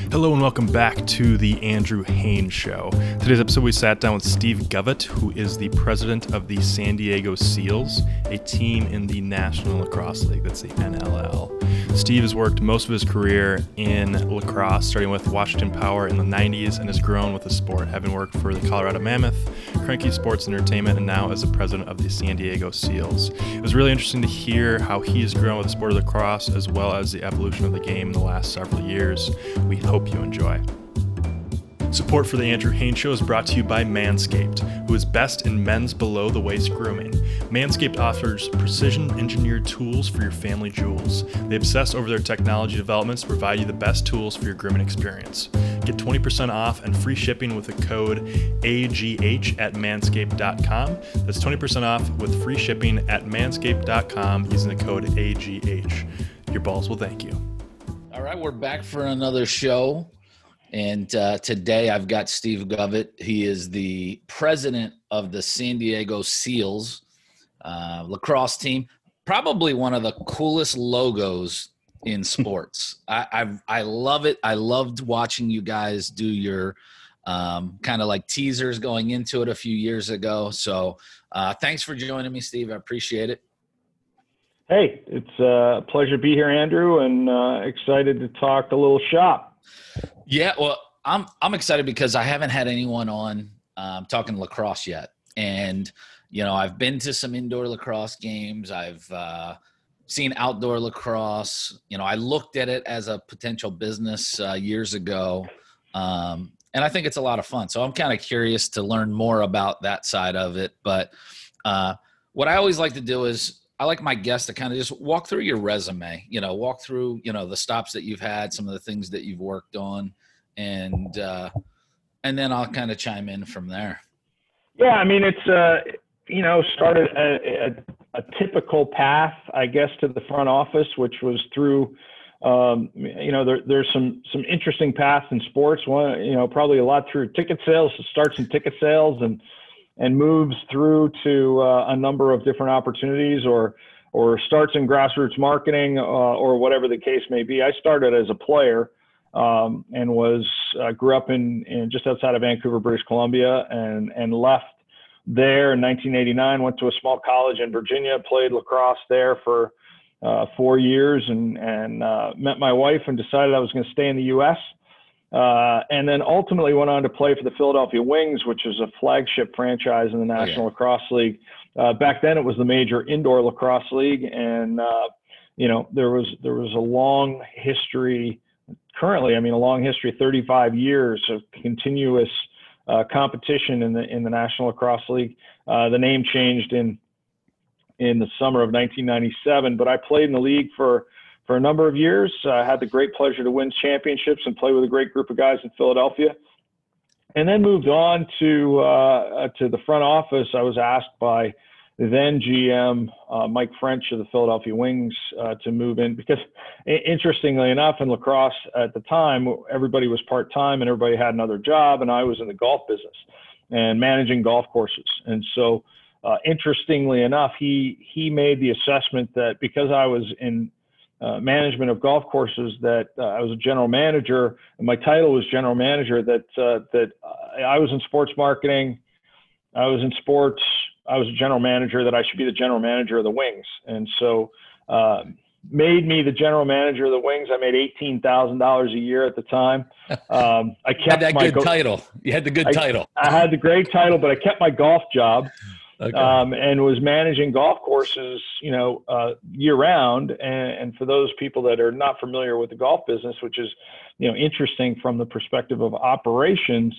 Hello and welcome back to the Andrew Haynes Show. Today's episode we sat down with Steve Govett, who is the president of the San Diego Seals, a team in the National Lacrosse League, that's the NLL. Steve has worked most of his career in lacrosse, starting with Washington Power in the 90s, and has grown with the sport, having worked for the Colorado Mammoth, Cranky Sports Entertainment, and now as the president of the San Diego Seals. It was really interesting to hear how he has grown with the sport of lacrosse, as well as the evolution of the game in the last several years. We hope you enjoy. Support for the Andrew Haynes Show is brought to you by Manscaped, who is best in men's below-the-waist grooming. Manscaped offers precision-engineered tools for your family jewels. They obsess over their technology developments to provide you the best tools for your grooming experience. Get 20% off and free shipping with the code AGH at manscaped.com. That's 20% off with free shipping at manscaped.com using the code AGH. Your balls will thank you. All right, we're back for another show. And today I've got Steve Govett. He is the president of the San Diego Seals lacrosse team. Probably one of the coolest logos in sports. I love it. I loved watching you guys do your kind of like teasers going into it a few years ago. So thanks for joining me, Steve. I appreciate it. Hey, it's a pleasure to be here, Andrew, and excited to talk a little shop. Yeah, well, I'm excited because I haven't had anyone on talking lacrosse yet. And, you know, I've been to some indoor lacrosse games. I've seen outdoor lacrosse. You know, I looked at it as a potential business years ago. And I think it's a lot of fun. So I'm kind of curious to learn more about that side of it. But what I always like to do is I like my guests to kind of just walk through your resume, you know, walk through, you know, the stops that you've had, some of the things that you've worked on, and then I'll kind of chime in from there. Yeah, I mean, it's, you know, started a typical path, I guess, to the front office, which was through, you know, there's some interesting paths in sports. One, you know, probably a lot through ticket sales, starts in ticket sales and moves through to a number of different opportunities or starts in grassroots marketing or whatever the case may be. I started as a player and grew up in just outside of Vancouver, British Columbia, and left there in 1989, went to a small college in Virginia, played lacrosse there for 4 years and met my wife and decided I was going to stay in the U.S. And then ultimately went on to play for the Philadelphia Wings, which is a flagship franchise in the National Lacrosse League. Back then it was the major indoor lacrosse league. And, you know, there was a long history, currently, I mean, a long history, 35 years of continuous competition in the National Lacrosse League. The name changed in the summer of 1997, but I played in the league for a number of years. I had the great pleasure to win championships and play with a great group of guys in Philadelphia, and then moved on to the front office. I was asked by the then GM, Mike French of the Philadelphia Wings, to move in because, interestingly enough, in lacrosse at the time, everybody was part-time and everybody had another job, and I was in the golf business and managing golf courses. And so, interestingly enough, he made the assessment that because I was in management of golf courses, that I was a general manager, and my title was general manager, that I was in sports marketing, I was in sports, I was a general manager, that I should be the general manager of the Wings. And so made me the general manager of the Wings. I made $18,000 a year at the time. I kept that good title. You had the good title. I had the great title, but I kept my golf job. Okay. And was managing golf courses, you know, year round. And for those people that are not familiar with the golf business, which is, you know, interesting from the perspective of operations,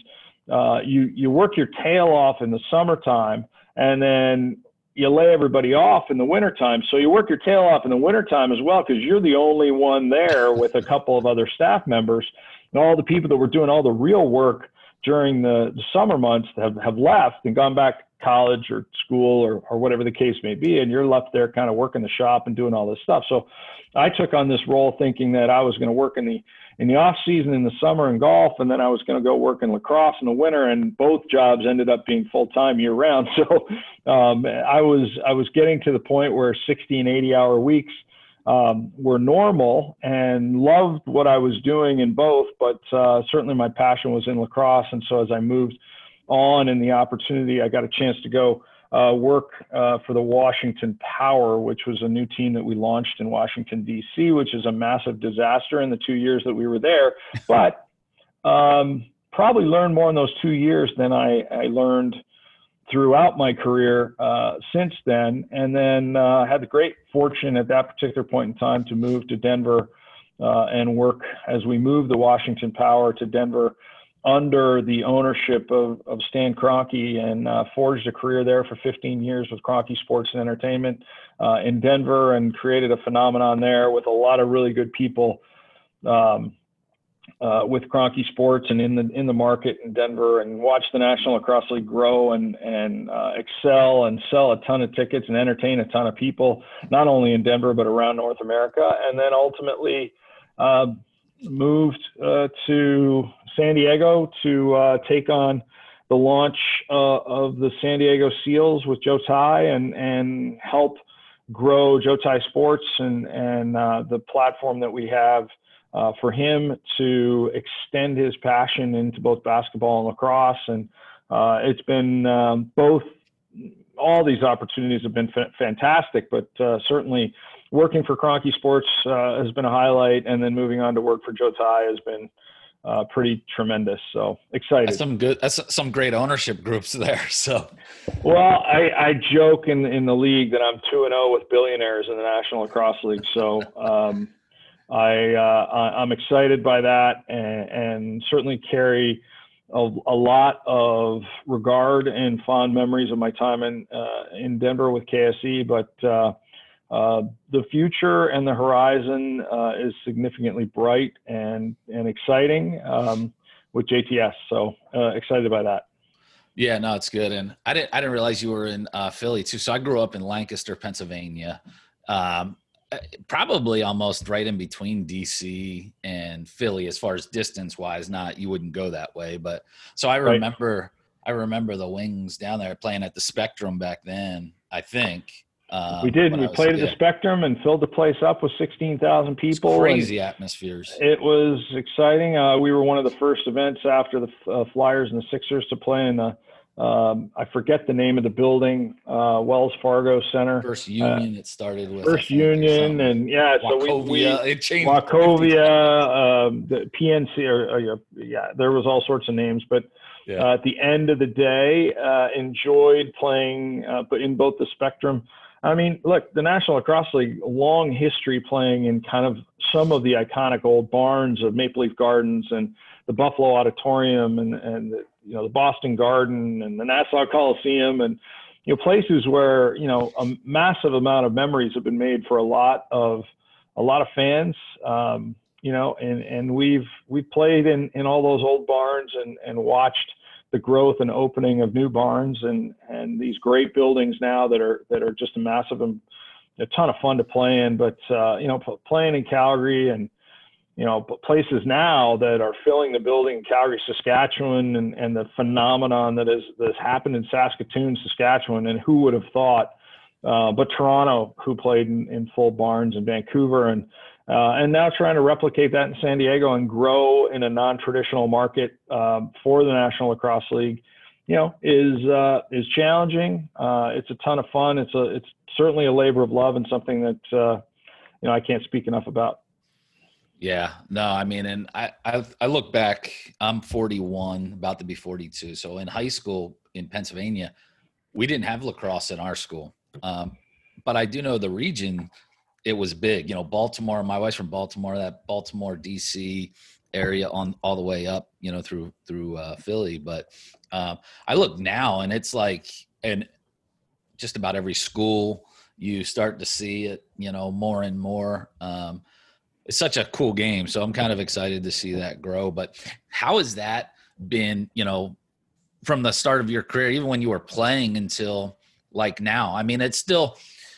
you work your tail off in the summertime, and then you lay everybody off in the wintertime. So you work your tail off in the wintertime as well, because you're the only one there with a couple of other staff members, and all the people that were doing all the real work during the summer months have left and gone back to college or school or whatever the case may be, and you're left there kind of working the shop and doing all this stuff. So I took on this role thinking that I was going to work in the off season in the summer in golf, and then I was going to go work in lacrosse in the winter, and both jobs ended up being full-time year round. So I was getting to the point where 60 and 80 hour weeks were normal, and loved what I was doing in both, but certainly my passion was in lacrosse. And so as I moved on in the opportunity, I got a chance to go work for the Washington Power, which was a new team that we launched in Washington, D.C., which is a massive disaster in the 2 years that we were there. But probably learned more in those 2 years than I learned throughout my career since then. And then had the great fortune at that particular point in time to move to Denver and work as we moved the Washington Power to Denver under the ownership of Stan Kroenke, and forged a career there for 15 years with Kroenke Sports and Entertainment in Denver, and created a phenomenon there with a lot of really good people with Kroenke Sports and in the market in Denver, and watched the National Lacrosse League grow and excel and sell a ton of tickets and entertain a ton of people, not only in Denver but around North America. And then ultimately moved to San Diego to take on the launch of the San Diego Seals with Joe Tsai, and help grow Joe Tsai Sports and the platform that we have for him to extend his passion into both basketball and lacrosse. And it's been both. All these opportunities have been fantastic, but certainly working for Kroenke Sports has been a highlight, and then moving on to work for Joe Tsai has been pretty tremendous. So excited. That's some great ownership groups there. So, well, I joke in the league that I'm 2-0 with billionaires in the National Lacrosse League. So I'm excited by that, and certainly carry a lot of regard and fond memories of my time in Denver with KSE. But the future and the horizon is significantly bright and exciting with JTS. So excited by that. Yeah, no, it's good. And I didn't realize you were in Philly too. So I grew up in Lancaster, Pennsylvania, probably almost right in between DC and Philly as far as distance wise. Not, you wouldn't go that way, but so I remember the Wings down there playing at the Spectrum back then, I think. We did. We played at the Spectrum and filled the place up with 16,000 people. Crazy atmospheres. It was exciting. We were one of the first events after the Flyers and the Sixers to play in the, I forget the name of the building, Wells Fargo Center. First Union it started with. First Union, and yeah, Wachovia, so we it changed. Wachovia, the PNC, there was all sorts of names, but at the end of the day, enjoyed playing but in both the Spectrum. I mean, look, the National Lacrosse League, long history playing in kind of some of the iconic old barns of Maple Leaf Gardens and the Buffalo Auditorium and the Boston Garden and the Nassau Coliseum, and places where a massive amount of memories have been made for a lot of fans. And we've played in all those old barns and watched the growth and opening of new barns and these great buildings now that are just a massive, a ton of fun to play in. But playing in Calgary and places now that are filling the building in Calgary, Saskatchewan, and the phenomenon that has happened in Saskatoon, Saskatchewan, and who would have thought? But Toronto, who played in full barns, in Vancouver, and now trying to replicate that in San Diego and grow in a non-traditional market for the National Lacrosse League, is challenging. It's a ton of fun. It's certainly a labor of love and something that I can't speak enough about. Yeah, no, I mean, and I look back, I'm 41, about to be 42. So in high school in Pennsylvania, we didn't have lacrosse in our school. But I do know the region, it was big. Baltimore, my wife's from Baltimore, that Baltimore, DC area on all the way up, through Philly. But I look now and it's like, and just about every school you start to see it, more and more. It's such a cool game. So I'm kind of excited to see that grow. But how has that been, from the start of your career, even when you were playing until like now? I mean, it's still,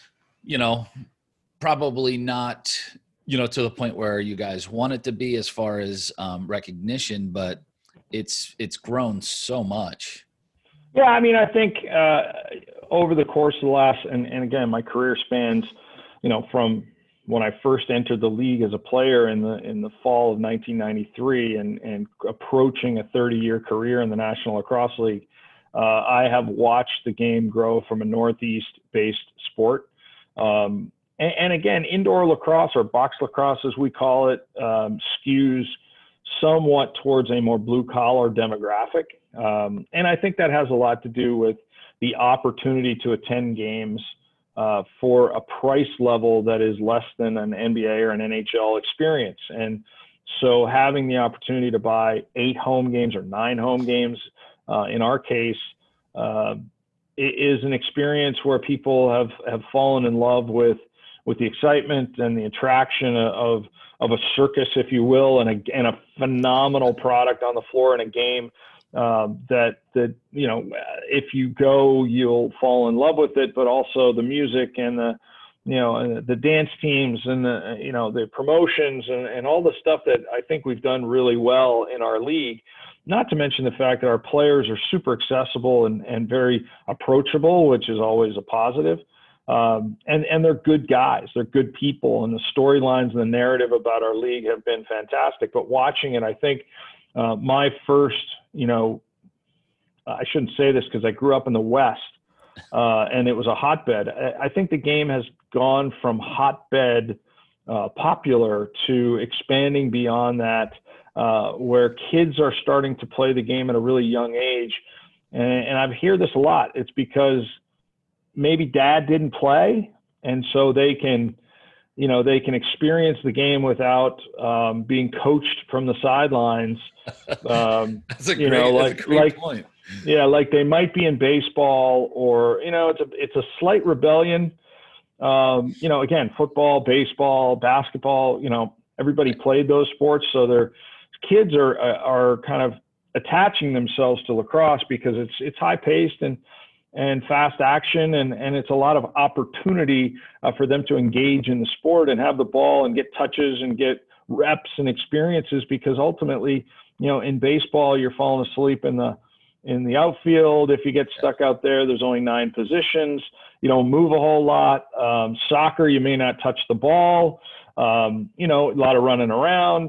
probably not, to the point where you guys want it to be as far as recognition, but it's grown so much. Yeah. I mean, I think over the course of the last, and again, my career spans, from when I first entered the league as a player in the fall of 1993 and approaching a 30-year career in the National Lacrosse League, I have watched the game grow from a Northeast-based sport. And again, indoor lacrosse, or box lacrosse as we call it, skews somewhat towards a more blue-collar demographic. And I think that has a lot to do with the opportunity to attend games for a price level that is less than an NBA or an NHL experience. And so having the opportunity to buy 8 home games or 9 home games, in our case, is an experience where people have fallen in love with the excitement and the attraction of a circus, if you will, and a phenomenal product on the floor in a game that you know, if you go, you'll fall in love with it, but also the music and the dance teams and the promotions and all the stuff that I think we've done really well in our league. Not to mention the fact that our players are super accessible and very approachable, which is always a positive. And they're good guys, they're good people, and the storylines and the narrative about our league have been fantastic. But watching it, I think my first, I shouldn't say this because I grew up in the West, and it was a hotbed. I think the game has gone from hotbed popular to expanding beyond that, where kids are starting to play the game at a really young age. And I hear this a lot. It's because maybe dad didn't play, and so they can experience the game without being coached from the sidelines. That's a great point. Yeah, like they might be in baseball, or it's a slight rebellion. Again, football, baseball, basketball. Everybody played those sports, so their kids are kind of attaching themselves to lacrosse because it's high paced and fast action, and it's a lot of opportunity for them to engage in the sport and have the ball and get touches and get reps and experiences, because ultimately, in baseball, you're falling asleep in the outfield. If you get stuck out there's only 9 positions. You don't move a whole lot. Soccer, you may not touch the ball. A lot of running around.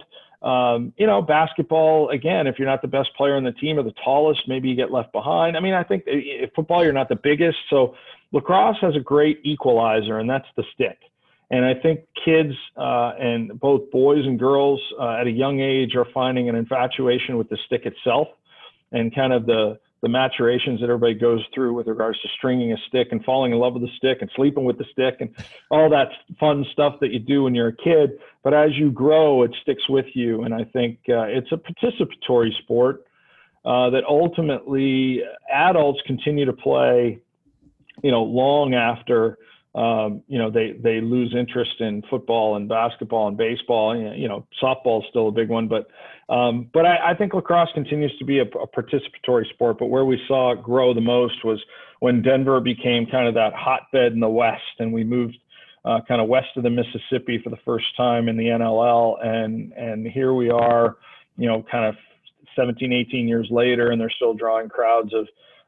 Basketball, again, if you're not the best player on the team or the tallest, maybe you get left behind. I mean, I think if football, you're not the biggest. So lacrosse has a great equalizer, and that's the stick. And I think kids, and both boys and girls at a young age, are finding an infatuation with the stick itself, and kind of the maturations that everybody goes through with regards to stringing a stick and falling in love with the stick and sleeping with the stick and all that fun stuff that you do when you're a kid. But as you grow, it sticks with you. And I think it's a participatory sport that ultimately adults continue to play, long after, they lose interest in football and basketball and baseball. Softball is still a big one, but I think lacrosse continues to be a participatory sport. But where we saw it grow the most was when Denver became kind of that hotbed in the West, and we moved kind of west of the Mississippi for the first time in the NLL. And here we are, kind of 17, 18 years later, and they're still drawing crowds of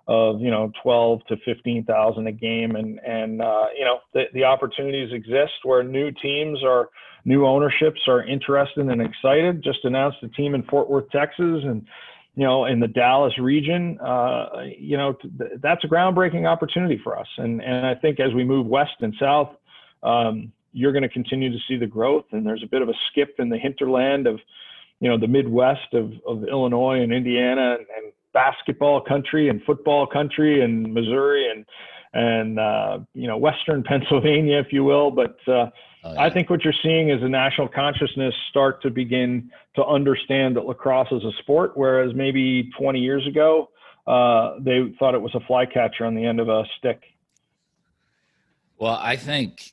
12 to 15,000 a game. And the opportunities exist where new ownerships are interested and excited. Just announced a team in Fort Worth, Texas, and, in the Dallas region, that's a groundbreaking opportunity for us. And I think as we move west and south, you're going to continue to see the growth. And there's a bit of a skip in the hinterland of, the Midwest of Illinois and Indiana and basketball country and football country and Missouri and Western Pennsylvania, if you will. But I think what you're seeing is a national consciousness start to begin to understand that lacrosse is a sport, whereas maybe 20 years ago, they thought it was a flycatcher on the end of a stick. Well, I think,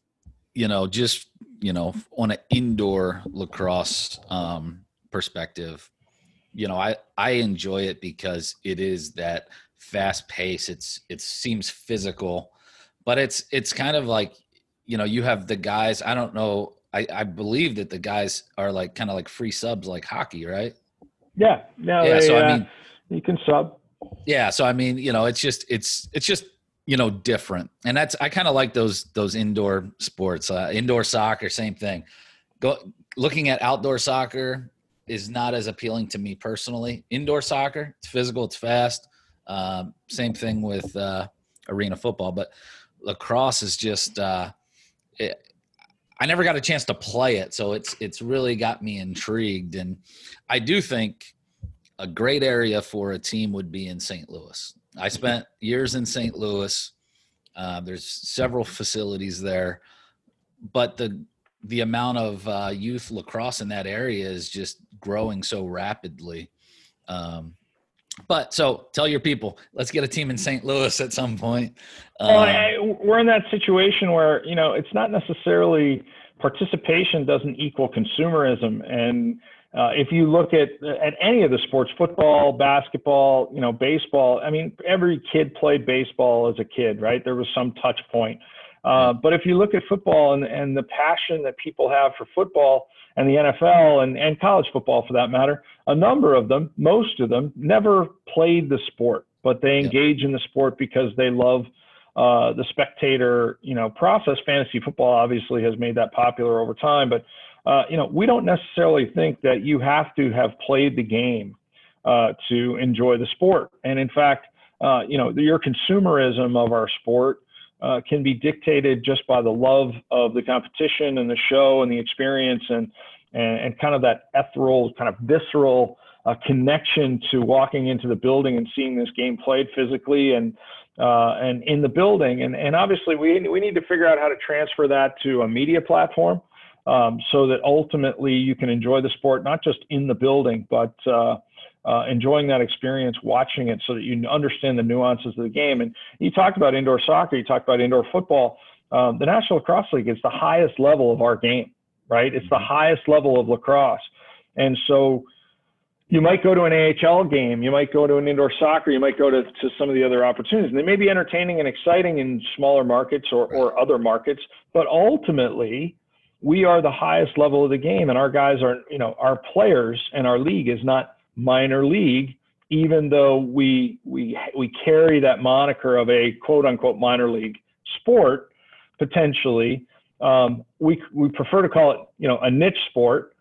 just, on an indoor lacrosse perspective, I enjoy it because it is that fast pace. It seems physical, but it's kind of like, you have the guys. I don't know. I believe that the guys are like kind of like free subs, like hockey, right? Yeah. So I mean, you can sub. Yeah. So I mean, it's just different. And I kind of like those indoor sports, indoor soccer, same thing. Looking at outdoor soccer is not as appealing to me personally. Indoor soccer, it's physical, it's fast. Same thing with arena football, but lacrosse is just I never got a chance to play it, so it's really got me intrigued. And I do think a great area for a team would be in St. Louis. I spent years in St. Louis. There's several facilities there, but the amount of youth lacrosse in that area is just growing so rapidly. But so tell your people, let's get a team in St. Louis at some point. We're in that situation where, it's not necessarily participation doesn't equal consumerism. And if you look at any of the sports, football, basketball, baseball, I mean, every kid played baseball as a kid, right? There was some touch point. But if you look at football and the passion that people have for football and the NFL and college football for that matter, a number of them, most of them, never played the sport, but they engage in the sport because they love the spectator, process. Fantasy football obviously has made that popular over time, but we don't necessarily think that you have to have played the game to enjoy the sport. And in fact, your consumerism of our sport can be dictated just by the love of the competition and the show and the experience and kind of that ethereal, kind of visceral connection to walking into the building and seeing this game played physically and in the building. And obviously we need to figure out how to transfer that to a media platform so that ultimately you can enjoy the sport, not just in the building, but enjoying that experience, watching it so that you understand the nuances of the game. And you talked about indoor soccer, you talked about indoor football. The National Lacrosse League is the highest level of our game, right? It's the highest level of lacrosse. And so you might go to an AHL game, you might go to an indoor soccer, you might go to some of the other opportunities. And they may be entertaining and exciting in smaller markets or other markets, but ultimately we are the highest level of the game. And our guys are, our players and our league is not minor league, even though we carry that moniker of a quote unquote minor league sport potentially. We prefer to call it, a niche sport.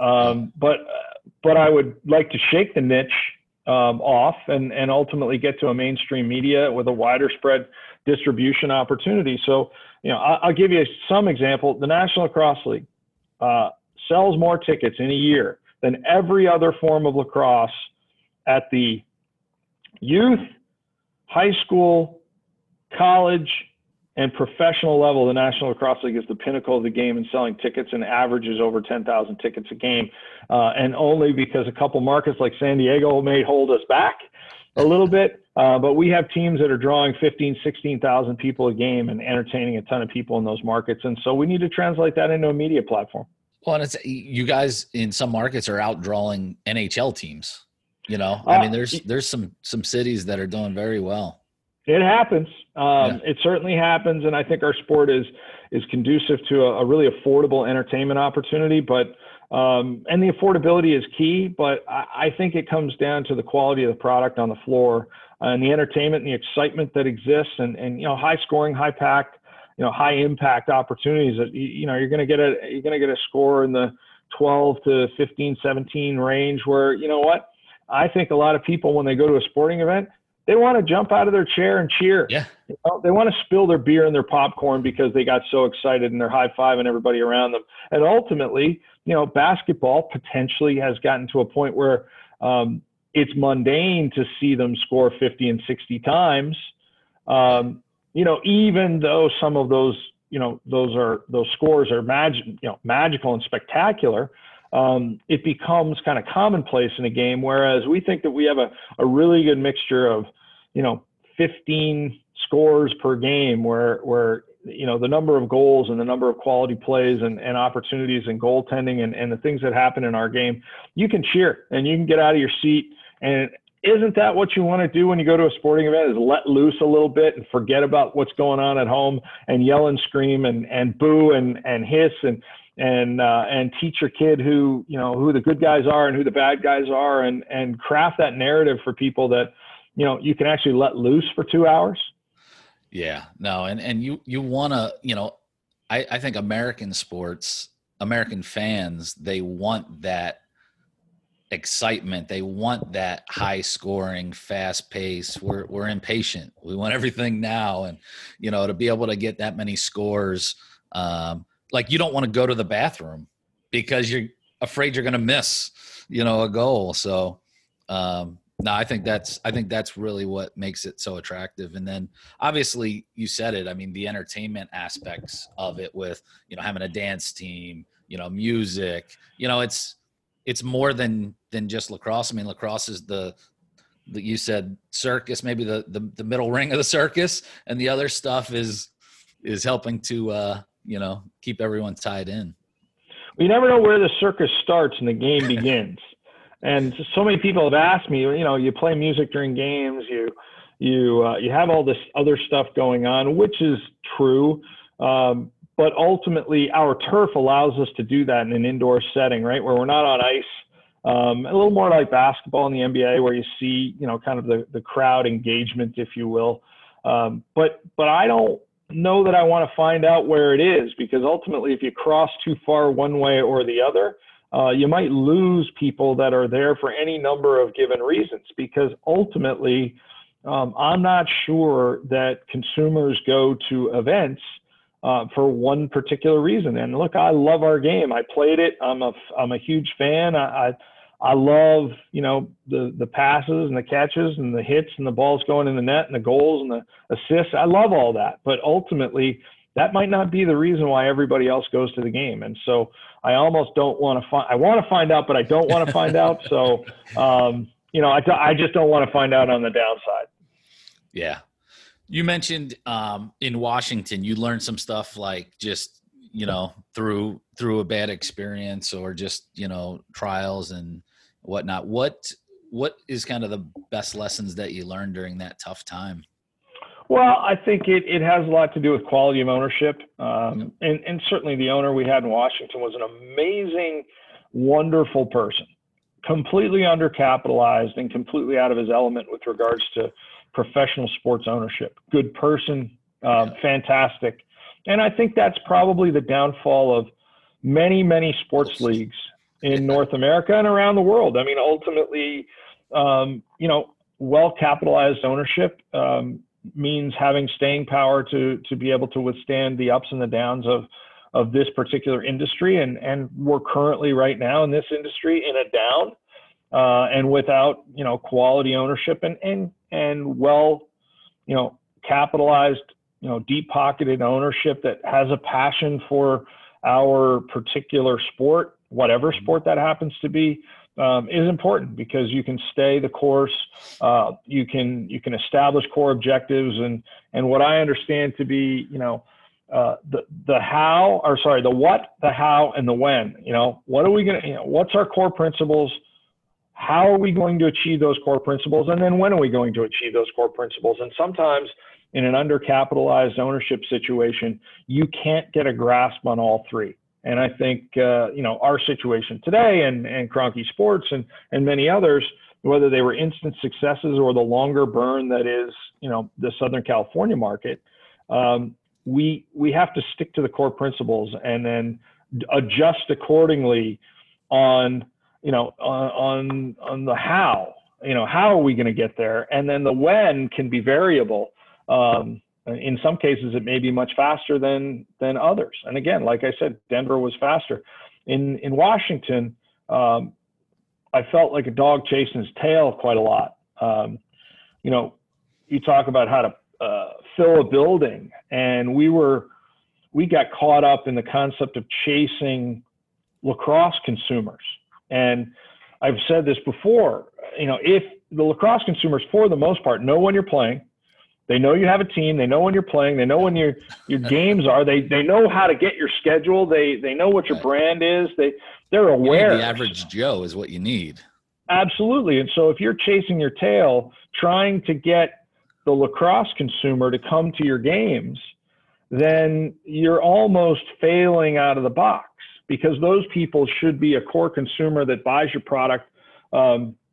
But I would like to shake the niche off and ultimately get to a mainstream media with a wider spread distribution opportunity. So, I'll give you some example. The National Lacrosse League sells more tickets in a year than every other form of lacrosse at the youth, high school, college, and professional level. The National Lacrosse League is the pinnacle of the game in selling tickets and averages over 10,000 tickets a game. And only because a couple markets like San Diego may hold us back a little bit. But we have teams that are drawing 15, 16,000 people a game and entertaining a ton of people in those markets. And so we need to translate that into a media platform. Well, and it's, you guys in some markets are outdrawing NHL teams, I mean, there's some cities that are doing very well. It happens. It certainly happens. And I think our sport is conducive to a really affordable entertainment opportunity, but and the affordability is key, but I think it comes down to the quality of the product on the floor and the entertainment and the excitement that exists and high scoring, high packed, high impact opportunities that, you're going to get a score in the 12 to 15, 17 range where, I think a lot of people, when they go to a sporting event, they want to jump out of their chair and cheer. Yeah. They want to spill their beer and their popcorn because they got so excited and they're high-fiving everybody around them. And ultimately, basketball potentially has gotten to a point where it's mundane to see them score 50 and 60 times. Even though some of those scores are magical and spectacular, it becomes kind of commonplace in a game. Whereas we think that we have a really good mixture of, 15 scores per game where the number of goals and the number of quality plays and opportunities and goaltending and the things that happen in our game, you can cheer and you can get out of your seat. And isn't that what you want to do when you go to a sporting event, is let loose a little bit and forget about what's going on at home and yell and scream and boo and hiss and teach your kid who the good guys are and who the bad guys are and craft that narrative for people that, you can actually let loose for 2 hours. Yeah, no, and you want to, I think American sports, American fans, they want that excitement. They want that high scoring, fast pace. We're impatient. We want everything now, and to be able to get that many scores, like you don't want to go to the bathroom because you're afraid you're going to miss, a goal. So, no, I think that's really what makes it so attractive. And then obviously you said it. I mean, the entertainment aspects of it with, having a dance team, music, it's more than just lacrosse. I mean, lacrosse is the you said circus, maybe the middle ring of the circus, and the other stuff is helping to, keep everyone tied in. You never know where the circus starts and the game begins. And so many people have asked me, you play music during games, you have all this other stuff going on, which is true. But ultimately our turf allows us to do that in an indoor setting, right? Where we're not on ice, a little more like basketball in the NBA where you see, kind of the crowd engagement, if you will. But I don't know that I want to find out where it is, because ultimately if you cross too far one way or the other, you might lose people that are there for any number of given reasons, because ultimately I'm not sure that consumers go to events for one particular reason. And look, I love our game. I played it. I'm a huge fan. I love, the passes and the catches and the hits and the balls going in the net and the goals and the assists. I love all that. But ultimately, that might not be the reason why everybody else goes to the game. And so I almost don't want to find – I want to find out, but I don't want to find out. So, I just don't want to find out on the downside. Yeah. You mentioned in Washington, you learned some stuff like just, through a bad experience or just, trials and whatnot. What is kind of the best lessons that you learned during that tough time? Well, I think it has a lot to do with quality of ownership. And certainly the owner we had in Washington was an amazing, wonderful person, completely undercapitalized and completely out of his element with regards to professional sports ownership. Good person, fantastic. And I think that's probably the downfall of many, many sports leagues in North America and around the world. I mean, ultimately, well-capitalized ownership means having staying power to be able to withstand the ups and the downs of this particular industry. And we're currently right now in this industry in a down, and without, quality ownership and well, capitalized, deep pocketed ownership that has a passion for our particular sport, whatever sport that happens to be, is important, because you can stay the course. You can establish core objectives and what I understand to be, the what, the how, and the when. What are we going to, what's our core principles? How are we going to achieve those core principles? And then when are we going to achieve those core principles? And sometimes in an undercapitalized ownership situation, you can't get a grasp on all three. And I think, our situation today and Kroenke Sports and many others, whether they were instant successes or the longer burn that is, the Southern California market, we have to stick to the core principles and then adjust accordingly on the how. How are we going to get there? And then the when can be variable. In some cases, it may be much faster than others. And again, like I said, Denver was faster. In Washington, I felt like a dog chasing his tail quite a lot. You talk about how to fill a building, and we got caught up in the concept of chasing lacrosse consumers. And I've said this before, if the lacrosse consumers, for the most part, know when you're playing, they know you have a team, they know when you're playing, they know when your games are, they know how to get your schedule, they know what your brand is, they're aware. The average Joe is what you need. Absolutely. And so if you're chasing your tail, trying to get the lacrosse consumer to come to your games, then you're almost failing out of the box, because those people should be a core consumer that buys your product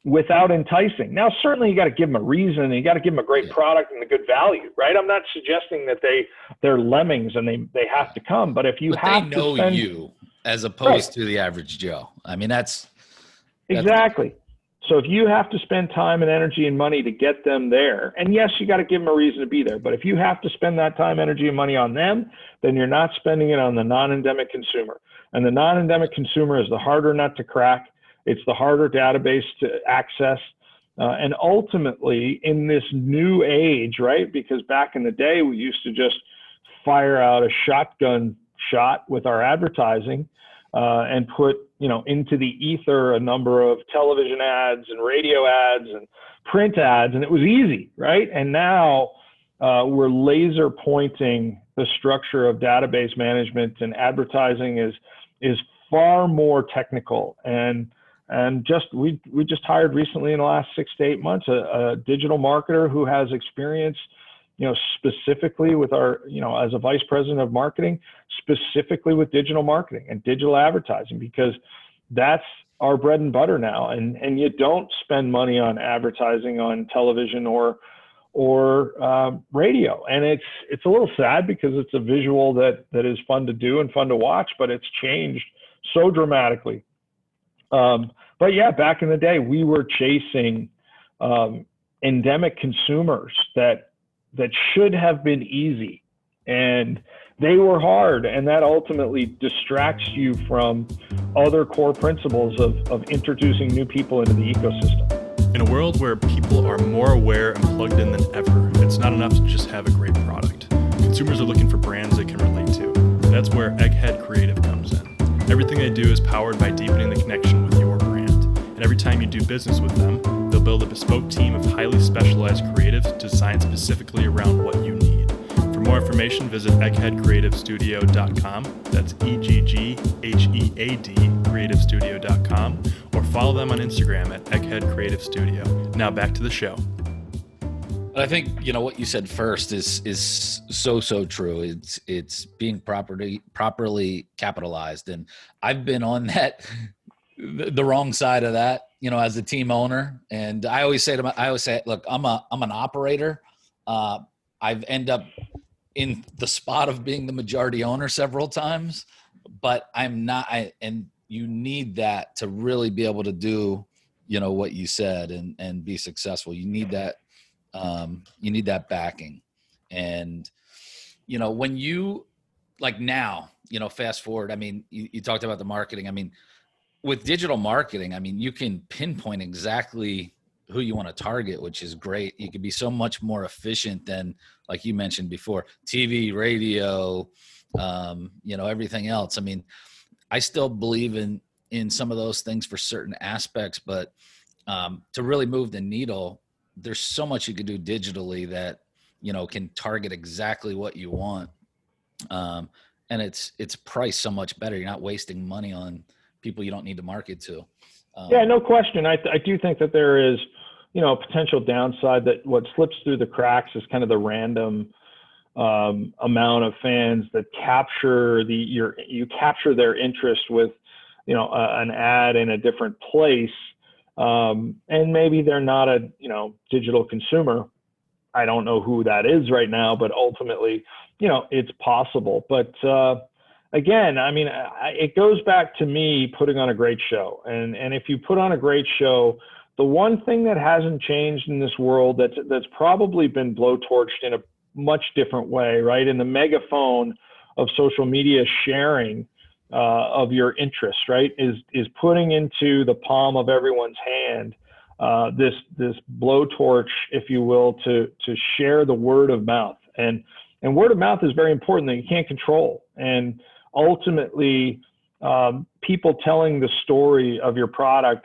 without enticing. Now, certainly you got to give them a reason, and you got to give them a great product and a good value, right? I'm not suggesting that they're lemmings and they have to come, but if you have they know to spend, you as opposed to the average Joe. I mean, that's exactly. So if you have to spend time and energy and money to get them there, and yes, you got to give them a reason to be there, but if you have to spend that time, energy, and money on them, then you're not spending it on the non-endemic consumer. And the non-endemic consumer is the harder nut to crack. It's the harder database to access. And ultimately, in this new age, right, because back in the day, we used to just fire out a shotgun shot with our advertising and put, into the ether a number of television ads and radio ads and print ads, and it was easy, right? And now we're laser pointing the structure of database management, and advertising is far more technical. And we just hired recently in the last 6 to 8 months a digital marketer who has experience, specifically with our, as a vice president of marketing, specifically with digital marketing and digital advertising, because that's our bread and butter now. And you don't spend money on advertising on television or radio. And it's a little sad because it's a visual that is fun to do and fun to watch, but it's changed so dramatically. But yeah, back in the day, we were chasing endemic consumers that should have been easy, and they were hard, and that ultimately distracts you from other core principles of introducing new people into the ecosystem. In a world where people are more aware and plugged in than ever, it's not enough to just have a great product. Consumers are looking for brands they can relate to. That's where Egghead Creative comes in. Everything they do is powered by deepening the connection with your brand. And every time you do business with them, they'll build a bespoke team of highly specialized creatives designed specifically around what you need. For more information, visit eggheadcreativestudio.com. That's EGGHEAD creativestudio.com, or follow them on Instagram at Egghead Creative Studio. Now back to the show. I think, what you said first is so true. It's being properly capitalized. And I've been on the wrong side of that, as a team owner. And I always say, look, I'm an operator. I've ended up in the spot of being the majority owner several times, but I'm not, and you need that to really be able to do, what you said and be successful. You need that. You need that backing. And, when you like now, fast forward, I mean, you talked about the marketing. I mean, with digital marketing, I mean, you can pinpoint exactly who you want to target, which is great. You can be so much more efficient than, like you mentioned before, TV, radio, everything else. I mean, I still believe in some of those things for certain aspects, but to really move the needle, there's so much you could do digitally that, can target exactly what you want. And it's priced so much better. You're not wasting money on people you don't need to market to. Yeah, no question. I do think that there is, a potential downside that what slips through the cracks is kind of the random amount of fans that you capture their interest with, an ad in a different place. And maybe they're not a, digital consumer. I don't know who that is right now, but ultimately, it's possible. But again, I mean, it goes back to me putting on a great show. And if you put on a great show, the one thing that hasn't changed in this world that's probably been blowtorched in a much different way, right? In the megaphone of social media sharing of your interests, right, is putting into the palm of everyone's hand this blowtorch, if you will, to share the word of mouth. And word of mouth is very important that you can't control. And ultimately, people telling the story of your product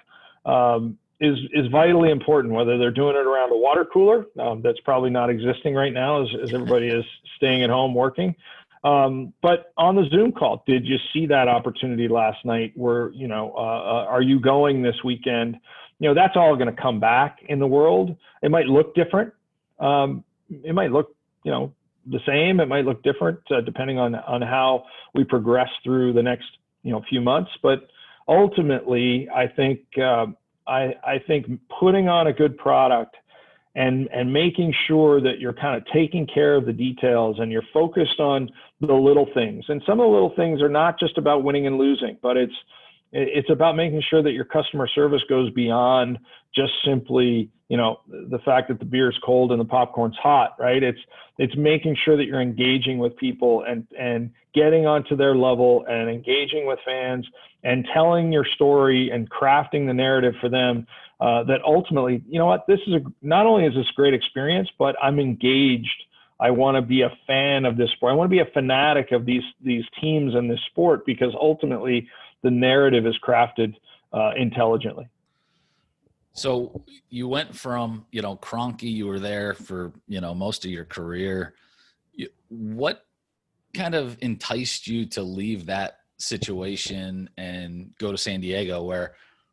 is vitally important, whether they're doing it around a water cooler that's probably not existing right now as everybody is staying at home working. But on the Zoom call, did you see that opportunity last night where, are you going this weekend? That's all going to come back in the world. It might look different. It might look, the same. It might look different depending on how we progress through the next, few months. But ultimately, I think I think putting on a good product and making sure that you're kind of taking care of the details and you're focused on the little things. And some of the little things are not just about winning and losing, but it's about making sure that your customer service goes beyond just simply, the fact that the beer is cold and the popcorn's hot, right? It's making sure that you're engaging with people and getting onto their level and engaging with fans and telling your story and crafting the narrative for them, that ultimately, this is not only is this a great experience, but I'm engaged. I want to be a fan of this sport. I want to be a fanatic of these teams and this sport, because ultimately the narrative is crafted intelligently. So you went from, Kroenke, you were there for, most of your career. What kind of enticed you to leave that situation and go to San Diego where,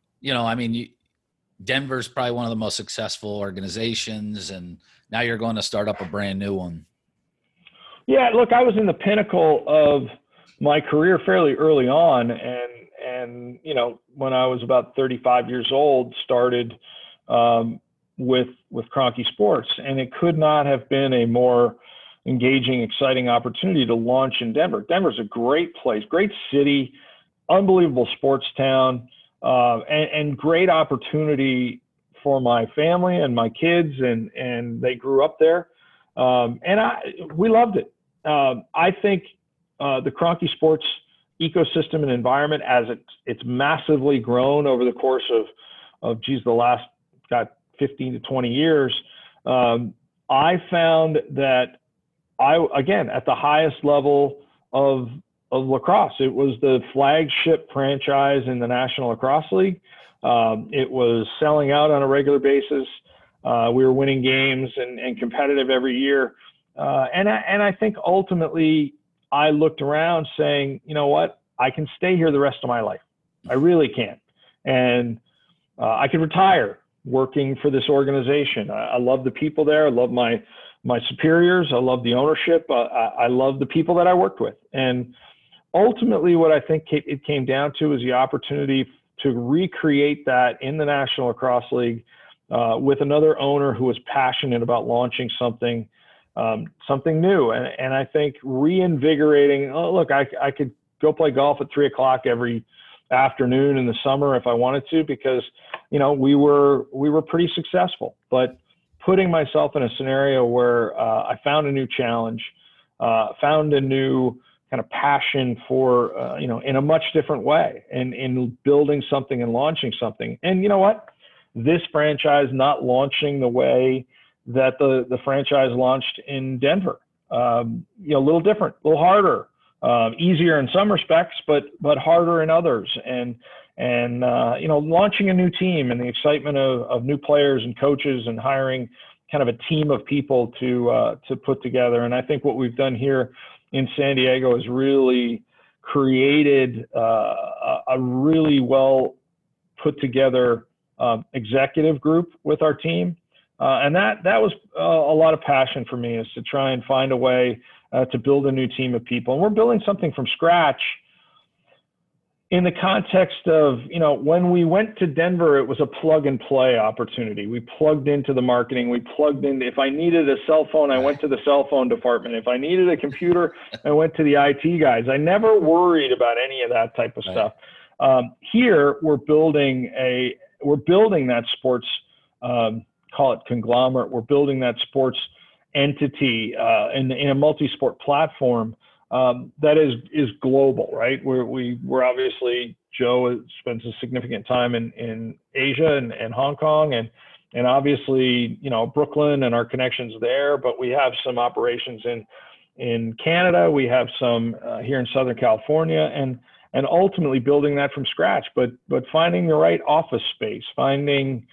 Denver's probably one of the most successful organizations, and now you're going to start up a brand new one? Yeah, look, I was in the pinnacle of my career fairly early on, and when I was about 35 years old, started with Kroenke Sports, and it could not have been a more engaging, exciting opportunity to launch in Denver. Denver's a great place, great city, unbelievable sports town, and great opportunity for my family and my kids, and they grew up there, and we loved it. I think the Kroenke Sports ecosystem and environment, as it's massively grown over the course of the last 15 to 20 years, I found that again, at the highest level of lacrosse, it was the flagship franchise in the National Lacrosse League. It was selling out on a regular basis. We were winning games and competitive every year. And I think ultimately I looked around saying, you know what, I can stay here the rest of my life. I really can. And I could retire working for this organization. I love the people there. I love my superiors. I love the ownership. I love the people that I worked with. And ultimately what I think it came down to is the opportunity to recreate that in the National Lacrosse League with another owner who was passionate about launching something new. And I think reinvigorating, look, I could go play golf at 3:00 every afternoon in the summer if I wanted to, because, we were pretty successful, but putting myself in a scenario where I found a new challenge, found a new kind of passion for, in a much different way, and in building something and launching something. And you know what? This franchise not launching the way that the franchise launched in Denver, a little different, a little harder, easier in some respects, but harder in others. And launching a new team and the excitement of new players and coaches and hiring kind of a team of people to put together. And I think what we've done here in San Diego has really created a really well put together executive group with our team. And that was a lot of passion for me, is to try and find a way to build a new team of people. And we're building something from scratch in the context of, when we went to Denver, it was a plug and play opportunity. We plugged into the marketing. We plugged in. If I needed a cell phone, I went to the cell phone department. If I needed a computer, I went to the IT guys. I never worried about any of that type of stuff. Here, we're building that sports, call it conglomerate. We're building that sports entity in a multi-sport platform that is global, right? We're obviously, Joe spends a significant time in Asia and Hong Kong and obviously, Brooklyn and our connections there, but we have some operations in Canada. We have some here in Southern California, and ultimately building that from scratch, but finding the right office space, finding,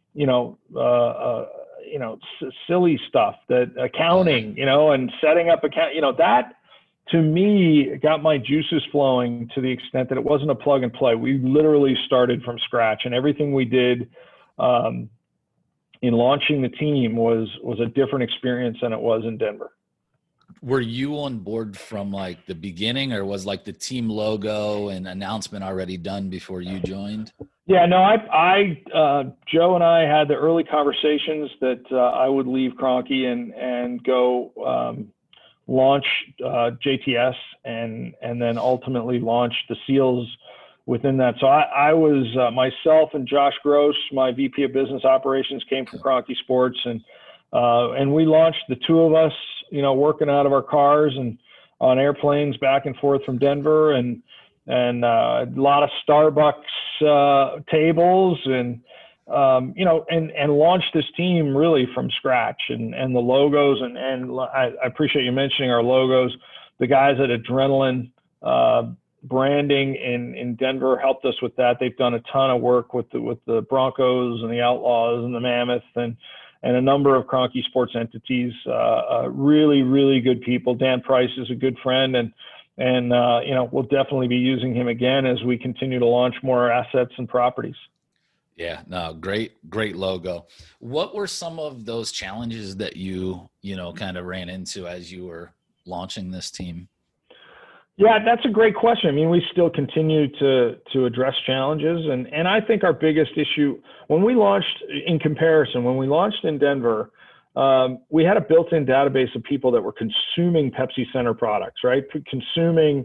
silly stuff, that accounting, and setting up account, that to me got my juices flowing to the extent that it wasn't a plug and play. We literally started from scratch, and everything we did in launching the team was a different experience than it was in Denver. Were you on board from like the beginning, or was like the team logo and announcement already done before you joined? Yeah, no, Joe and I had the early conversations that I would leave Kroenke and go launch JTS and then ultimately launch the Seals within that. So I was myself and Josh Gross, my VP of Business Operations, came from Kroenke Sports, and we launched, the two of us, working out of our cars and on airplanes back and forth from Denver, and a lot of Starbucks tables, and launched this team really from scratch, and the logos, and I appreciate you mentioning our logos. The guys at Adrenaline Branding in Denver helped us with that. They've done a ton of work with the Broncos and the Outlaws and the Mammoth and a number of Kroenke Sports entities. Really, really good people. Dan Price is a good friend, and we'll definitely be using him again as we continue to launch more assets and properties. Yeah, no, great logo. What were some of those challenges that you kind of ran into as you were launching this team? Yeah, that's a great question. I mean, we still continue to address challenges, and I think our biggest issue when we launched in Denver, we had a built-in database of people that were consuming Pepsi Center products, right? Consuming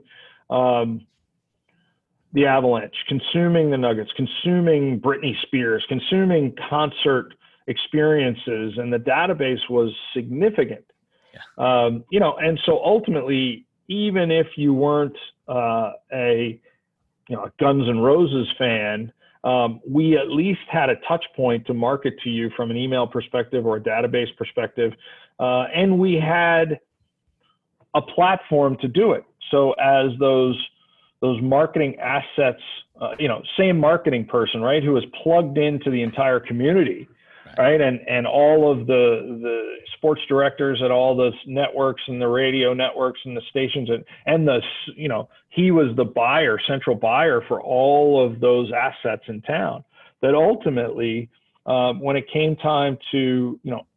the Avalanche, consuming the Nuggets, consuming Britney Spears, consuming concert experiences, and the database was significant. Yeah. And so ultimately, even if you weren't a Guns N' Roses fan, we at least had a touch point to market to you from an email perspective or a database perspective. And we had a platform to do it. So as those marketing assets, same marketing person, right, who is plugged into the entire community, right? And all of the sports directors at all the networks and the radio networks and the stations, and he was the central buyer for all of those assets in town, that ultimately, when it came time to,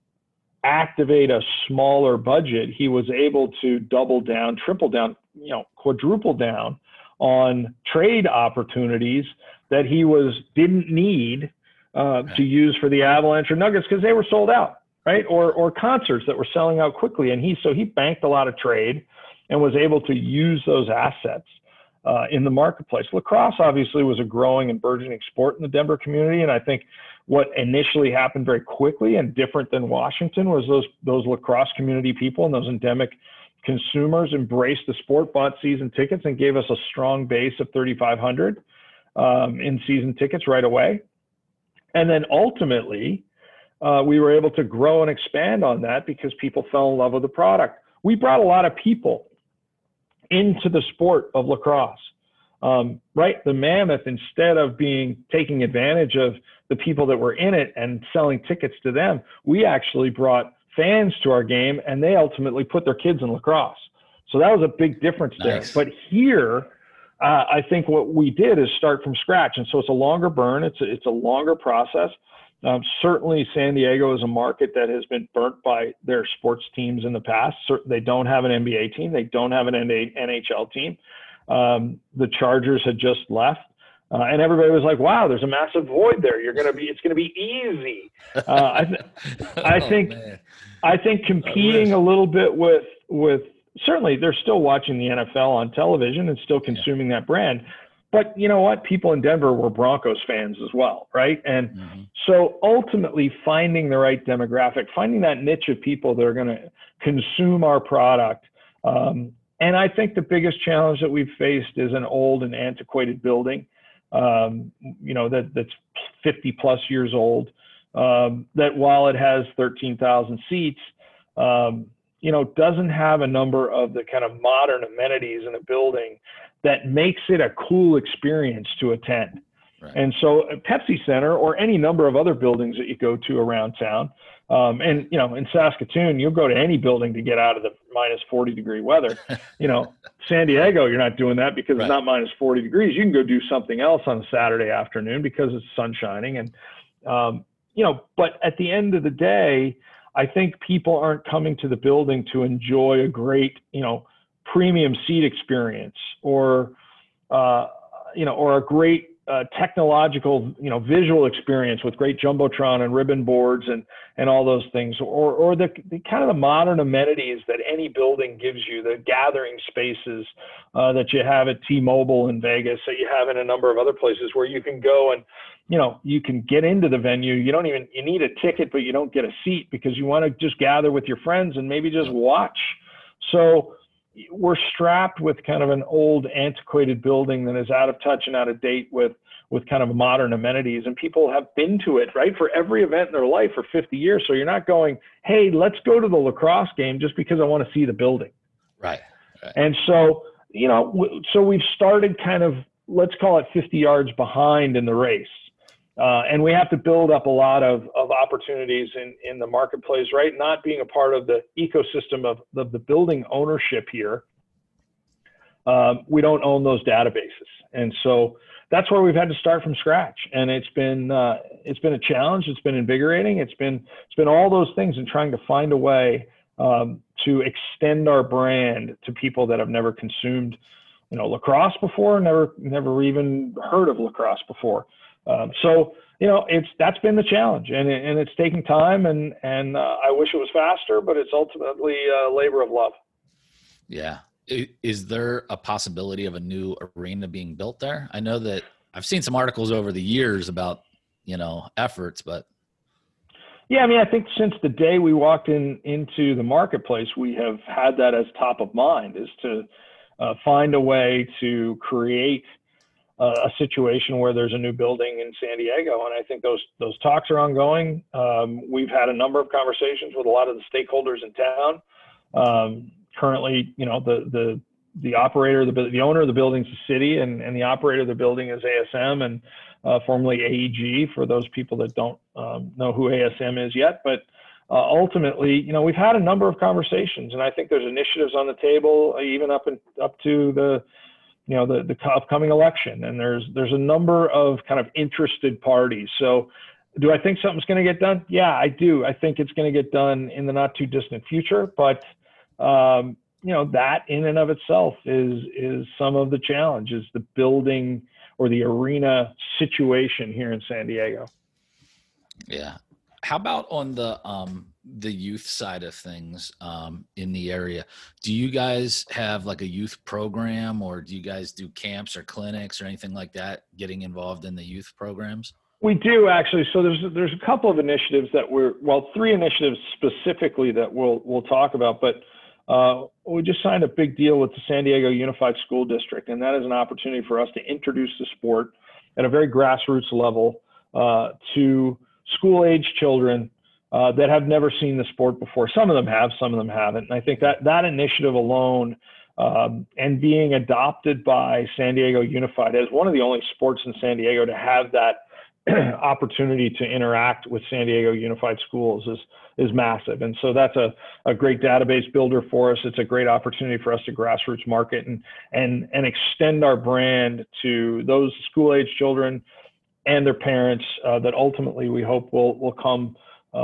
activate a smaller budget, he was able to double down, triple down, quadruple down on trade opportunities that he didn't need to use for the Avalanche or Nuggets because they were sold out, right? Or concerts that were selling out quickly. And so he banked a lot of trade and was able to use those assets in the marketplace. Lacrosse obviously was a growing and burgeoning sport in the Denver community. And I think what initially happened very quickly and different than Washington was those lacrosse community people and those endemic consumers embraced the sport, bought season tickets, and gave us a strong base of 3,500 in season tickets right away. And then ultimately, we were able to grow and expand on that because people fell in love with the product. We brought a lot of people into the sport of lacrosse, right? The Mammoth, instead of taking advantage of the people that were in it and selling tickets to them, we actually brought fans to our game, and they ultimately put their kids in lacrosse. So that was a big difference there. But here, I think what we did is start from scratch. And so it's a longer burn. It's a longer process. Certainly San Diego is a market that has been burnt by their sports teams in the past. They don't have an NBA team. They don't have an NHL team. The Chargers had just left. And everybody was like, wow, there's a massive void there. It's going to be easy. I think competing a little bit with certainly they're still watching the NFL on television and still consuming that brand. But you know what? People in Denver were Broncos fans as well, right? And so ultimately finding the right demographic, finding that niche of people that are going to consume our product. And I think the biggest challenge that we've faced is an old and antiquated building, that's 50 plus years old, that while it has 13,000 seats, doesn't have a number of the kind of modern amenities in the building that makes it a cool experience to attend. Right. And so Pepsi Center or any number of other buildings that you go to around town, in Saskatoon, you'll go to any building to get out of the minus 40 degree weather. San Diego, you're not doing that because it's not minus 40 degrees. You can go do something else on a Saturday afternoon because it's sun shining. And, but at the end of the day, I think people aren't coming to the building to enjoy a great, premium seat experience or a great technological, visual experience with great jumbotron and ribbon boards and all those things, or the kind of the modern amenities that any building gives you, the gathering spaces that you have at T-Mobile in Vegas, that you have in a number of other places where you can go and, you can get into the venue. You need a ticket, but you don't get a seat because you want to just gather with your friends and maybe just watch. So we're strapped with kind of an old, antiquated building that is out of touch and out of date with kind of modern amenities. And people have been to it, right, for every event in their life for 50 years. So you're not going, hey, let's go to the lacrosse game just because I want to see the building. Right. And so, so we've started kind of, let's call it 50 yards behind in the race. And we have to build up a lot of opportunities in the marketplace, right? Not being a part of the ecosystem of the building ownership here. We don't own those databases. And so that's where we've had to start from scratch. And it's been a challenge. It's been invigorating. It's been all those things and trying to find a way to extend our brand to people that have never consumed, lacrosse before, never even heard of lacrosse before. So that's been the challenge, and it's taking time, and I wish it was faster, but it's ultimately a labor of love. Yeah. Is there a possibility of a new arena being built there? I know that I've seen some articles over the years about, efforts, but. Yeah, I mean, I think since the day we walked into the marketplace, we have had that as top of mind, is to find a way to create a situation where there's a new building in San Diego. And I think those talks are ongoing. We've had a number of conversations with a lot of the stakeholders in town. Currently, the operator, the owner of the building is the city, and the operator of the building is ASM, and formerly AEG, for those people that don't know who ASM is yet. But ultimately, we've had a number of conversations, and I think there's initiatives on the table, even up to the upcoming election. And there's a number of kind of interested parties. So do I think something's going to get done? Yeah, I do. I think it's going to get done in the not too distant future, but that in and of itself is some of the challenges, the building or the arena situation here in San Diego. Yeah. How about on the youth side of things in the area? Do you guys have like a youth program, or do you guys do camps or clinics or anything like that, getting involved in the youth programs? We do, actually. So there's a couple of initiatives three initiatives specifically that we'll talk about, but we just signed a big deal with the San Diego Unified School District, and that is an opportunity for us to introduce the sport at a very grassroots level to school-age children that have never seen the sport before. Some of them have, some of them haven't. And I think that initiative alone and being adopted by San Diego Unified as one of the only sports in San Diego to have that opportunity to interact with San Diego Unified Schools is massive. And so that's a great database builder for us. It's a great opportunity for us to grassroots market and extend our brand to those school-age children and their parents that ultimately we hope will come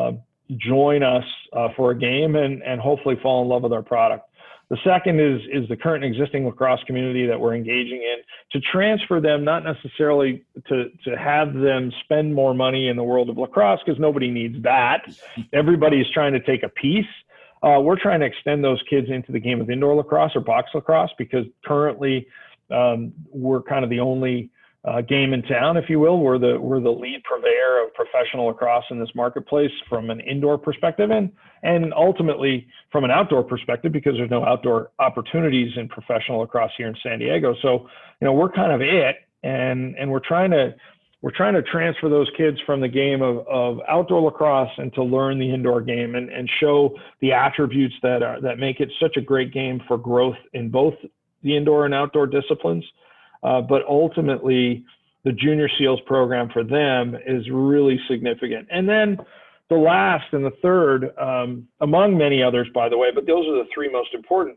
join us for a game and hopefully fall in love with our product. The second is the current and existing lacrosse community that we're engaging in, to transfer them, not necessarily to have them spend more money in the world of lacrosse, because nobody needs that. Everybody's trying to take a piece. We're trying to extend those kids into the game of indoor lacrosse or box lacrosse, because currently we're kind of the only game in town, if you will. We're the lead purveyor of professional lacrosse in this marketplace from an indoor perspective, and ultimately from an outdoor perspective, because there's no outdoor opportunities in professional lacrosse here in San Diego. So, we're kind of it, and we're trying to transfer those kids from the game of outdoor lacrosse and to learn the indoor game and show the attributes that make it such a great game for growth in both the indoor and outdoor disciplines. But ultimately, the Junior SEALs program for them is really significant. And then the last and the third, among many others, by the way, but those are the three most important.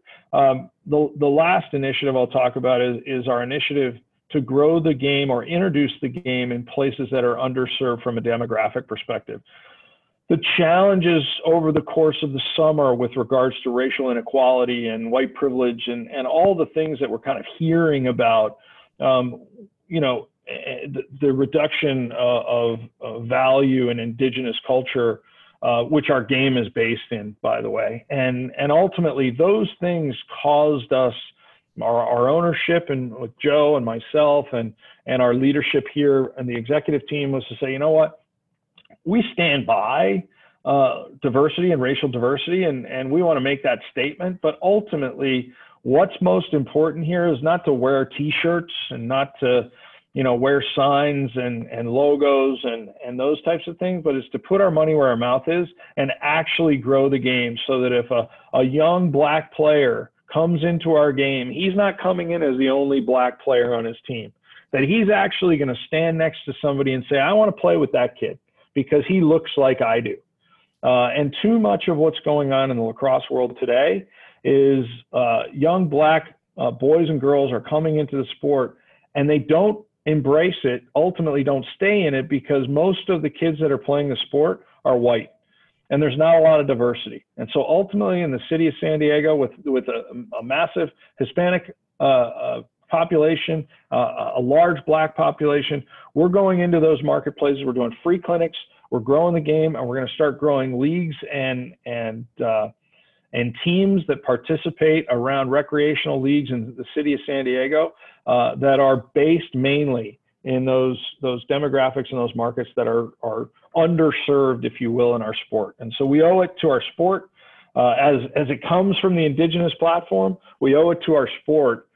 The last initiative I'll talk about is our initiative to grow the game or introduce the game in places that are underserved from a demographic perspective. The challenges over the course of the summer with regards to racial inequality and white privilege and all the things that we're kind of hearing about, the reduction of value in indigenous culture, which our game is based in, by the way. And ultimately, those things caused us, our ownership, and with Joe and myself and our leadership here and the executive team, was to say, you know what, we stand by diversity and racial diversity, and we want to make that statement. But ultimately, what's most important here is not to wear T-shirts and not to, wear signs and logos and those types of things, but it's to put our money where our mouth is and actually grow the game, so that if a young Black player comes into our game, he's not coming in as the only Black player on his team, that he's actually going to stand next to somebody and say, I want to play with that kid because he looks like I do. And too much of what's going on in the lacrosse world today is young Black boys and girls are coming into the sport and they don't embrace it, ultimately don't stay in it, because most of the kids that are playing the sport are white and there's not a lot of diversity. And so ultimately, in the city of San Diego, with a massive Hispanic population, a large Black population, we're going into those marketplaces. We're doing free clinics, we're growing the game, and we're going to start growing leagues and teams that participate around recreational leagues in the city of San Diego that are based mainly in those demographics and those markets that are underserved, if you will, in our sport. And so we owe it to our sport, as it comes from the indigenous platform, we owe it to our sport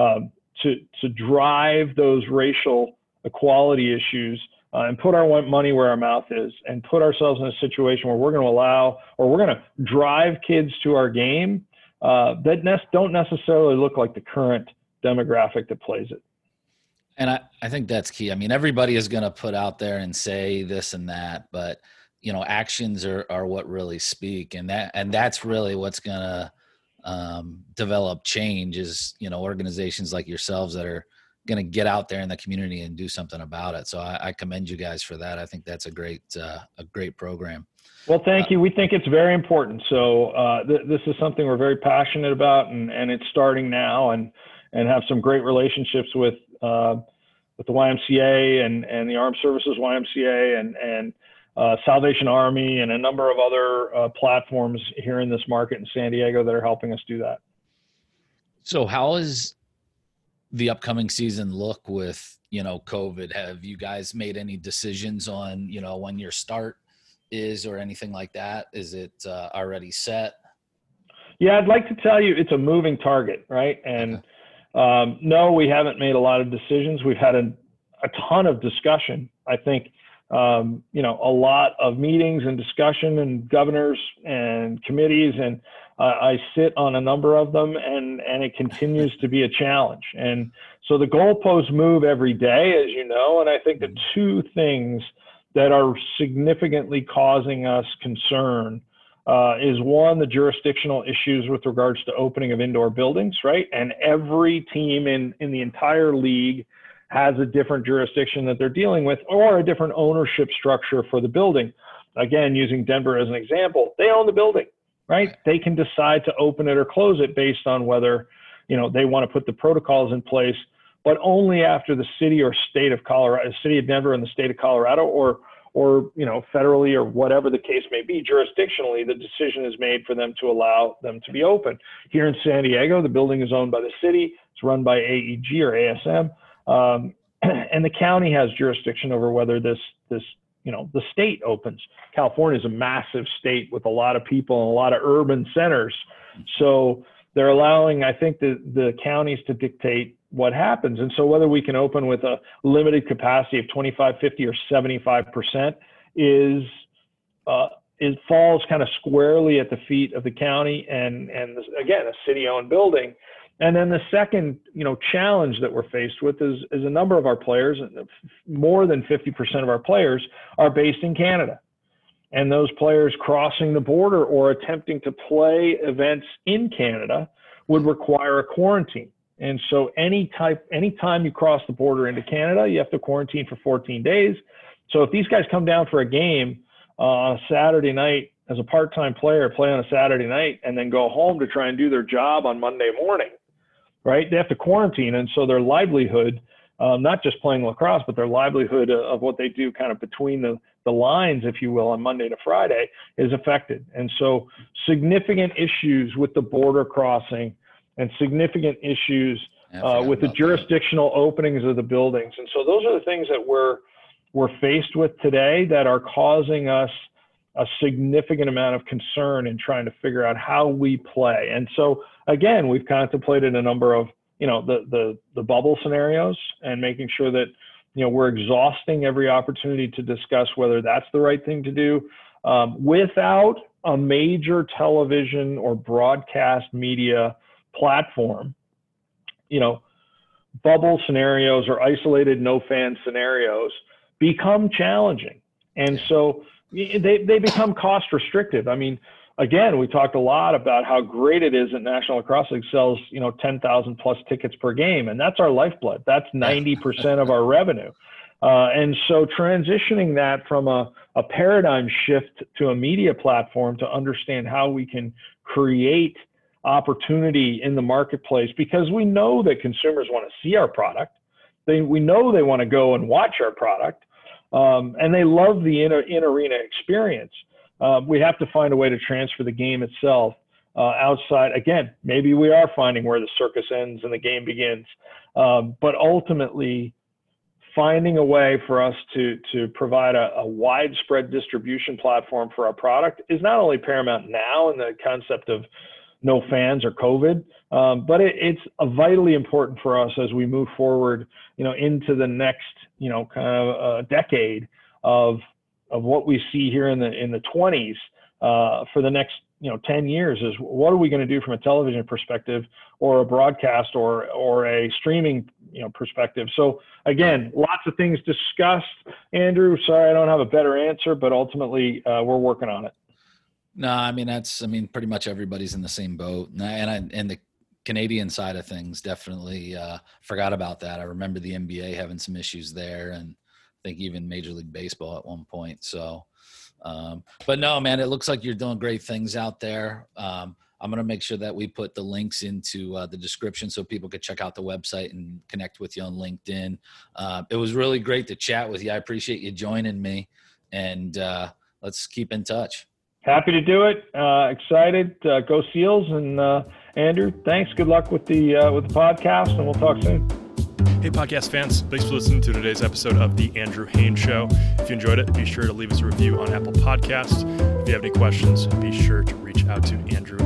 to drive those racial equality issues and put our money where our mouth is, and put ourselves in a situation where we're going to allow, or we're going to drive kids to our game that don't necessarily look like the current demographic that plays it. And I think that's key. I mean, everybody is going to put out there and say this and that, but actions are what really speak, and that's really what's going to develop change. Is organizations like yourselves that are going to get out there in the community and do something about it. So I commend you guys for that. I think that's a great program. Well, thank you. We think it's very important. So this is something we're very passionate about, and it's starting now, and have some great relationships with the YMCA and the Armed Services YMCA and Salvation Army and a number of other platforms here in this market in San Diego that are helping us do that. So how is the upcoming season look with, COVID? Have you guys made any decisions on, when your start is or anything like that? Is it already set? Yeah, I'd like to tell you it's a moving target, right? And no, we haven't made a lot of decisions. We've had a ton of discussion. I think, a lot of meetings and discussion, and governors and committees, and I sit on a number of them, and it continues to be a challenge. And so the goalposts move every day, as you know, and I think the two things that are significantly causing us concern is one, the jurisdictional issues with regards to opening of indoor buildings, right? And every team in the entire league has a different jurisdiction that they're dealing with, or a different ownership structure for the building. Again, using Denver as an example, they own the building, right? They can decide to open it or close it based on whether, they want to put the protocols in place, but only after the city or state of Colorado, city of Denver and the state of Colorado, or federally, or whatever the case may be, jurisdictionally, the decision is made for them to allow them to be open. Here in San Diego, the building is owned by the city. It's run by AEG or ASM. And the county has jurisdiction over whether the state opens. California is a massive state with a lot of people and a lot of urban centers. So they're allowing, I think, the counties to dictate what happens. And so whether we can open with a limited capacity of 25, 50, or 75% it falls kind of squarely at the feet of the county and again, a city-owned building. And then the second, challenge that we're faced with is a number of our players, more than 50% of our players, are based in Canada. And those players crossing the border or attempting to play events in Canada would require a quarantine. And so anytime you cross the border into Canada, you have to quarantine for 14 days. So if these guys come down for a game on a Saturday night as a part-time player, play on a Saturday night, and then go home to try and do their job on Monday morning, right? They have to quarantine. And so their livelihood not just playing lacrosse, but their livelihood of what they do kind of between the lines, if you will, on Monday to Friday is affected. And so significant issues with the border crossing and significant issues with the jurisdictional openings of the buildings. And so those are the things that we're faced with today that are causing us a significant amount of concern in trying to figure out how we play. And so again, we've contemplated a number of, the bubble scenarios and making sure that, we're exhausting every opportunity to discuss whether that's the right thing to do without a major television or broadcast media platform. Bubble scenarios or isolated no fan scenarios become challenging. And so they become cost restrictive. I mean, again, we talked a lot about how great it is that National Lacrosse League sells, 10,000 plus tickets per game. And that's our lifeblood. That's 90% of our revenue. And so transitioning that from a paradigm shift to a media platform to understand how we can create opportunity in the marketplace, because we know that consumers want to see our product. We know they want to go and watch our product. And they love the in-arena experience. We have to find a way to transfer the game itself outside. Again, maybe we are finding where the circus ends and the game begins. But ultimately, finding a way for us to provide a widespread distribution platform for our product is not only paramount now in the concept of no fans or COVID, but it's vitally important for us as we move forward, into the next, kind of decade of what we see here in the 20s for the next 10 years is what are we going to do from a television perspective or a broadcast or a streaming perspective. So again, lots of things discussed. Andrew, sorry I don't have a better answer, but ultimately we're working on it. No, I mean pretty much everybody's in the same boat, and the Canadian side of things definitely forgot about that. I remember the NBA having some issues there, and I think even Major League Baseball at one point. So, but no, man, it looks like you're doing great things out there. I'm going to make sure that we put the links into the description so people could check out the website and connect with you on LinkedIn. It was really great to chat with you. I appreciate you joining me, and let's keep in touch. Happy to do it. Excited. Go Seals. And Andrew, thanks. Good luck with the podcast, and we'll talk soon. Hey, podcast fans. Thanks for listening to today's episode of The Andrew Haynes Show. If you enjoyed it, be sure to leave us a review on Apple Podcasts. If you have any questions, be sure to reach out to Andrew